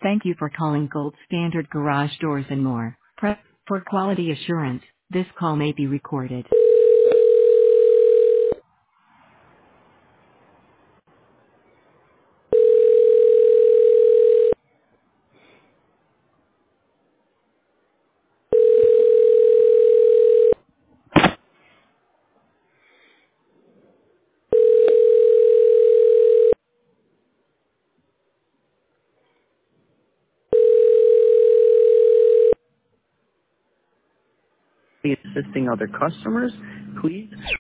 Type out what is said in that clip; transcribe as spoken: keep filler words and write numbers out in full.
Thank you for calling Gold Standard Garage Doors and More. Press for quality assurance. This call may be recorded. Assisting other customers, please